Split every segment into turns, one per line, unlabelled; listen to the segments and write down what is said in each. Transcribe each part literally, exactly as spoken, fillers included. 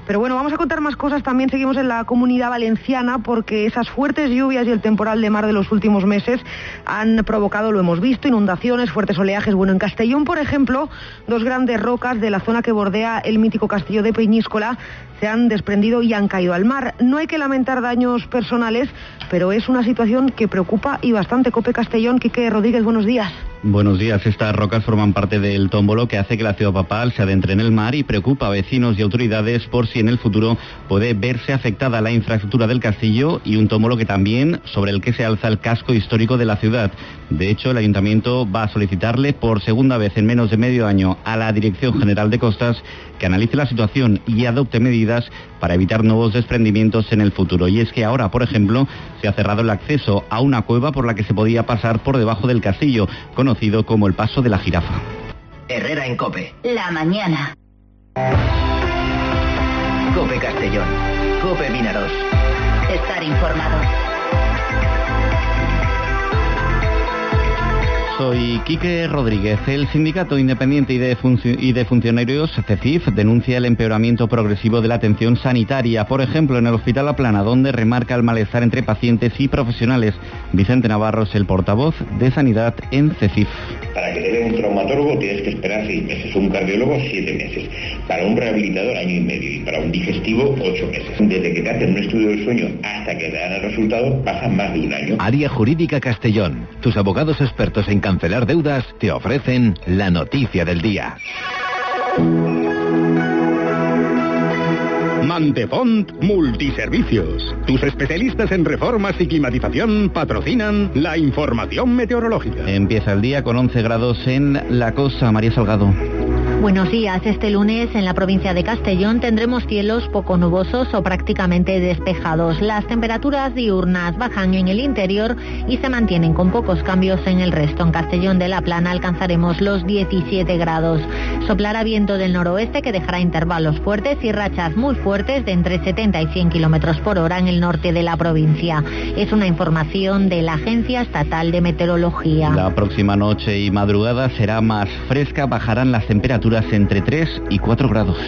Pero bueno, vamos a contar más cosas. También seguimos en la Comunidad Valenciana porque esas fuertes lluvias y el temporal de mar de los últimos meses han provocado, lo hemos visto, inundaciones, fuertes oleajes. Bueno, en Castellón, por ejemplo, dos grandes rocas de la zona que bordea el mítico castillo de Peñíscola se han desprendido y han caído al mar. No hay que lamentar daños personales, pero es una situación que preocupa y bastante. COPE Castellón, Quique Rodríguez, buenos días.
Buenos días. Estas rocas forman parte del tómbolo que hace que la ciudad papal se adentre en el mar y preocupa a vecinos y autoridades por si en el futuro puede verse afectada la infraestructura del castillo y un tómbolo que también sobre el que se alza el casco histórico de la ciudad. De hecho, el ayuntamiento va a solicitarle por segunda vez en menos de medio año a la Dirección General de Costas que analice la situación y adopte medidas para evitar nuevos desprendimientos en el futuro. Y es que ahora, por ejemplo, se ha cerrado el acceso a una cueva por la que se podía pasar por debajo del castillo, conocido como el Paso de la Jirafa.
Herrera en COPE.
La mañana.
COPE Castellón. COPE Vinaros.
Estar informado.
Soy Quique Rodríguez. El Sindicato Independiente y de, Funci- y de Funcionarios, CECIF, denuncia el empeoramiento progresivo de la atención sanitaria. Por ejemplo, en el Hospital La Plana, donde remarca el malestar entre pacientes y profesionales. Vicente Navarro es el portavoz de Sanidad en CECIF.
Para que te vea un traumatólogo tienes que esperar seis meses, un cardiólogo siete meses, para un rehabilitador año y medio y para un digestivo ocho meses. Desde que te hacen un estudio del sueño hasta que te dan el resultado pasa más de un año.
Área Jurídica Castellón. Tus abogados expertos en cancelar deudas te ofrecen la noticia del día.
Mantefont Multiservicios. Tus especialistas en reformas y climatización patrocinan la información meteorológica.
Empieza el día con once grados en la costa. María Salgado.
Buenos días. Este lunes en la provincia de Castellón tendremos cielos poco nubosos o prácticamente despejados. Las temperaturas diurnas bajan en el interior y se mantienen con pocos cambios en el resto. En Castellón de la Plana alcanzaremos los diecisiete grados. Soplará viento del noroeste que dejará intervalos fuertes y rachas muy fuertes de entre setenta y cien kilómetros por hora en el norte de la provincia. Es una información de la Agencia Estatal de Meteorología.
La próxima noche y madrugada será más fresca, bajarán las temperaturas entre tres y cuatro grados.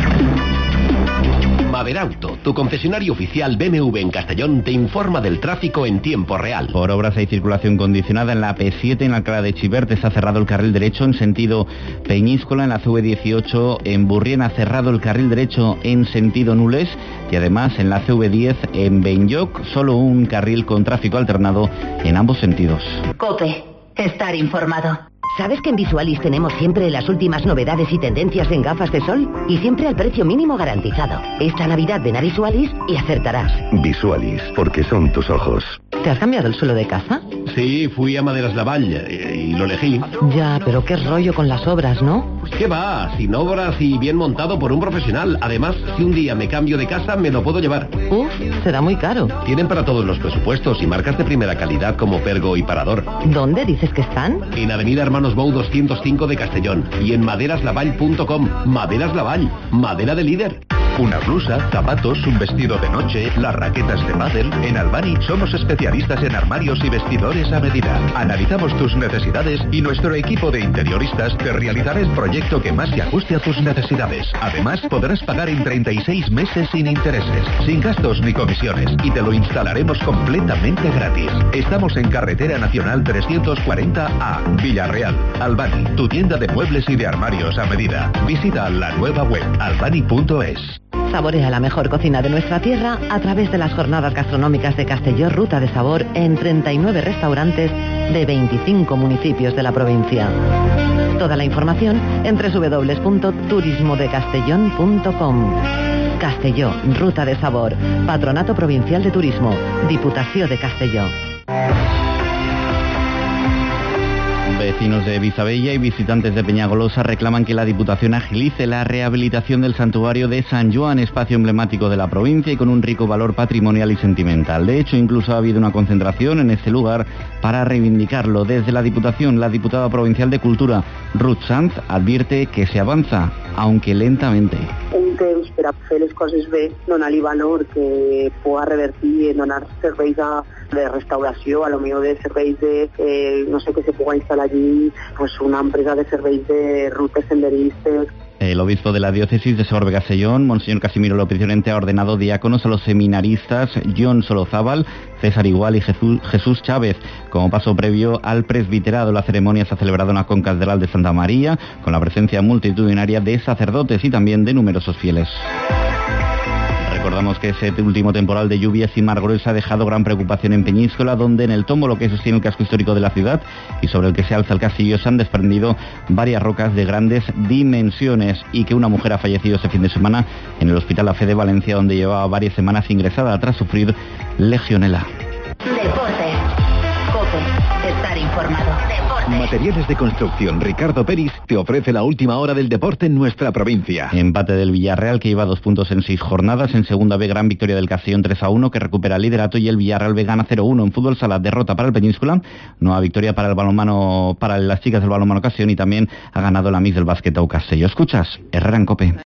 Maderauto, tu concesionario oficial B M W en Castellón, te informa del tráfico en tiempo real.
Por obras hay circulación condicionada en la P siete, en Alcalá de Chiverte se ha cerrado el carril derecho en sentido Peñíscola, en la C V dieciocho en Burrién ha cerrado el carril derecho en sentido Nules y además en la C V diez en Benlloc solo un carril con tráfico alternado en ambos sentidos.
COPE. Estar informado.
¿Sabes que en Visualis tenemos siempre las últimas novedades y tendencias en gafas de sol? Y siempre al precio mínimo garantizado. Esta Navidad ven a Visualis y acertarás.
Visualis, porque son tus ojos.
¿Te has cambiado el suelo de casa?
Sí, fui a Maderas Lavall y, y lo elegí.
Ya, pero qué rollo con las obras, ¿no?
¿Qué va? Sin obras y bien montado por un profesional. Además, si un día me cambio de casa, me lo puedo llevar.
Uf, será muy caro.
Tienen para todos los presupuestos y marcas de primera calidad como Pergo y Parador.
¿Dónde dices que están?
En Avenida Hermanos Bou doscientos cinco de Castellón y en maderaslavall punto com. Maderas Lavall, madera de líder.
Una blusa, zapatos, un vestido de noche, las raquetas de pádel. En Albani somos especialistas en armarios y vestidores a medida. Analizamos tus necesidades y nuestro equipo de interioristas te realizará el proyecto que más se ajuste a tus necesidades. Además, podrás pagar en treinta y seis meses sin intereses, sin gastos ni comisiones y te lo instalaremos completamente gratis. Estamos en Carretera Nacional trescientos cuarenta A, Villarreal. Albani, tu tienda de muebles y de armarios a medida. Visita la nueva web albani punto es.
Saborea la mejor cocina de nuestra tierra a través de las jornadas gastronómicas de Castelló Ruta de Sabor en treinta y nueve restaurantes de veinticinco municipios de la provincia. Toda la información en doble u doble u doble u punto turismo de castellón punto com. Castelló, Ruta de Sabor, Patronato Provincial de Turismo, Diputación de Castelló.
Vecinos de Visabella y visitantes de Peñagolosa reclaman que la Diputación agilice la rehabilitación del santuario de San Joan, espacio emblemático de la provincia y con un rico valor patrimonial y sentimental. De hecho, incluso ha habido una concentración en este lugar para reivindicarlo. Desde la Diputación, la diputada provincial de Cultura, Ruth Sanz, advierte que se avanza, aunque lentamente.
Un temps per a fer les coses bé, donar-li valor que puga revertir en donar serveis a, de restauració, a lo millor de serveis de, eh, no sé, que se puga instal·lar allí pues una empresa de serveis de rutes senderistes,
El obispo de la diócesis de Segorbe-Castellón, Monseñor Casimiro López Llorente, ha ordenado diáconos a los seminaristas John Solozábal, César Igual y Jesús, Jesús Chávez, como paso previo al presbiterado. La ceremonia se ha celebrado en la concatedral de Santa María, con la presencia multitudinaria de sacerdotes y también de numerosos fieles. Recordamos que ese último temporal de lluvias y mar gruesa ha dejado gran preocupación en Peñíscola, donde en el tómbolo que sostiene el casco histórico de la ciudad y sobre el que se alza el castillo se han desprendido varias rocas de grandes dimensiones, y que una mujer ha fallecido este fin de semana en el Hospital La Fe de Valencia, donde llevaba varias semanas ingresada tras sufrir legionela.
Deportes. COPE. Estar informado. Deportes.
Materiales de construcción Ricardo Peris te ofrece la última hora del deporte en nuestra provincia.
Empate del Villarreal, que lleva dos puntos en seis jornadas. En segunda B, gran victoria del Castellón tres a uno, que recupera el liderato, y el Villarreal B gana cero uno. En fútbol sala, derrota para el Peñíscola, nueva victoria para el balonmano, para las chicas del balonmano Castellón, y también ha ganado la Miss del básquet Au Castelló. Escuchas Herrera en COPE.